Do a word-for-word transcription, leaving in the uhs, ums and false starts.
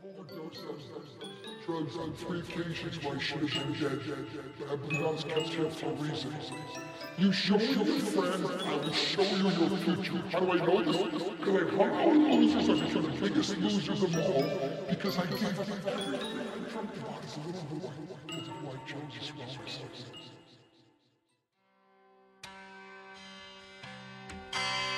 overdosed on drugs on three occasions where I should have been dead. But I believe I was kept here for a reason. You show me your friend, I will show you your future. How do I know this? Because I hung out with losers, I become the biggest losers of all. Because I gave everything. Drunk bodies, a little boy, with a white Jones as well.